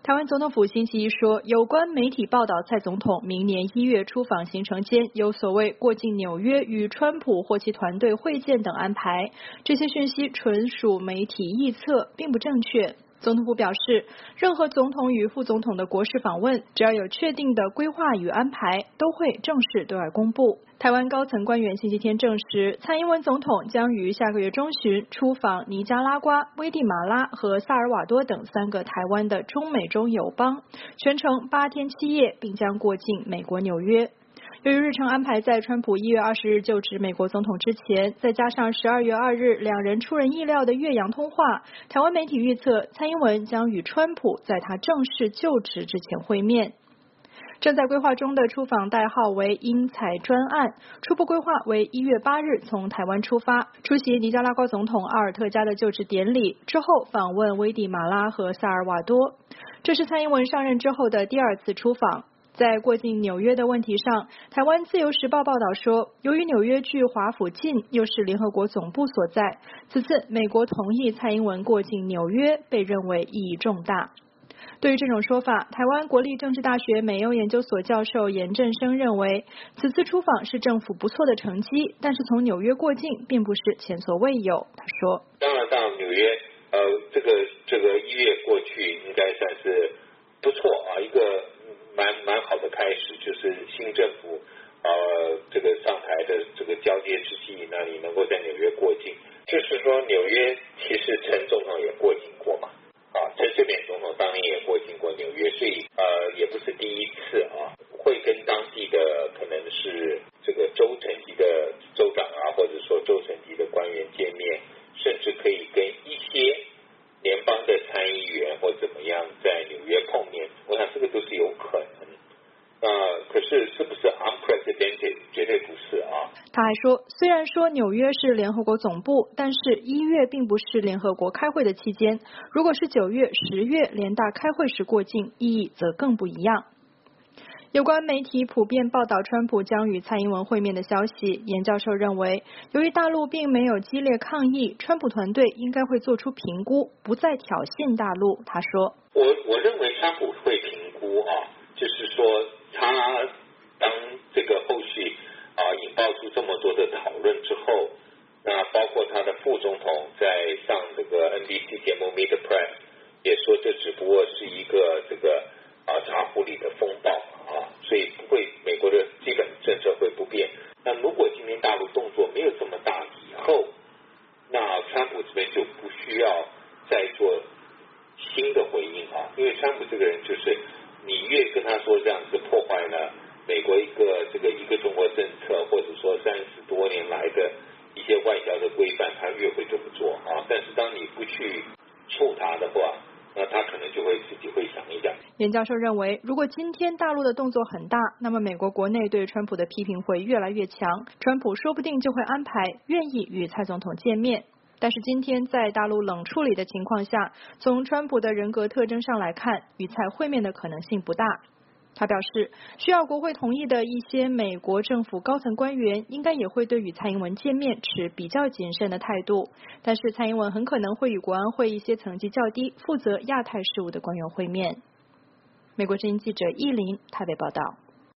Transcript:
台湾总统府星期一说，有关媒体报道蔡总统明年1月出访行程间有所谓过境纽约与川普或其团队会见等安排，这些讯息纯属媒体臆测，并不正确。总统府表示，任何总统与副总统的国事访问，只要有确定的规划与安排，都会正式对外公布。台湾高层官员星期天证实，蔡英文总统将于下个月中旬出访尼加拉瓜、危地马拉和萨尔瓦多等3个台湾的中美洲友邦，全程8天7夜，并将过境美国纽约。由于日程安排在川普1月20日就职美国总统之前，再加上12月2日两人出人意料的越洋通话，台湾媒体预测蔡英文将与川普在他正式就职之前会面。正在规划中的出访代号为英才专案，初步规划为1月8日从台湾出发，出席尼加拉瓜总统阿尔特加的就职典礼，之后访问危地马拉和萨尔瓦多。这是蔡英文上任之后的第2次出访。在过境纽约的问题上，台湾自由时报报道说，由于纽约距华府近，又是联合国总部所在，此次美国同意蔡英文过境纽约，被认为意义重大。对于这种说法，台湾国立政治大学美优研究所教授严振声认为，此次出访是政府不错的成绩，但是从纽约过境并不是前所未有。他说， 当然到纽约，这个1月过去应该算是不错啊，一个蛮好的开始，就是新政府这个上台的这个交接之际，那你能够在纽约过境，就是说纽约其实陈总统也过境过嘛，陈水扁总统当年也过境过纽约，所以也不是第一次啊，会跟当地的可能是这个州层级的州长啊，或者说州层级的官员见面，甚至可以跟一些联邦的参议员或怎么样在纽约碰面，我想这个都是有可能。可是不是 unprecedented？ 绝对不是啊。 他还说，虽然说纽约是联合国总部，但是1月并不是联合国开会的期间，如果是9月、10月联大开会时过境，意义则更不一样。有关媒体普遍报道川普将与蔡英文会面的消息，严教授认为，由于大陆并没有激烈抗议，川普团队应该会做出评估，不再挑衅大陆。他说， 我认为川普会评估就是说他当这个后续引爆出这么多的讨论之后，那包括他的副总统在上这个 NBC 节目 Meet the Press 也说，这只不过是一个这个茶壶里的风暴所以不会，美国的基本政策会不变。那如果今天大陆动作没有这么大以后，那川普这边就不需要再做新的回应因为川普这个人就是你越跟他说这样子破坏了美国一个中国政策，或者说30多年来的一些外交的规范，他越会这么做但是当你不去触他的话，那他可能就会自己会想一想。 严教授认为，如果今天大陆的动作很大，那么美国国内对川普的批评会越来越强，川普说不定就会安排愿意与蔡总统见面。但是今天在大陆冷处理的情况下，从川普的人格特征上来看，与蔡会面的可能性不大。他表示，需要国会同意的一些美国政府高层官员应该也会对与蔡英文见面持比较谨慎的态度，但是蔡英文很可能会与国安会一些层级较低、负责亚太事务的官员会面。美国之音记者依林台北报道。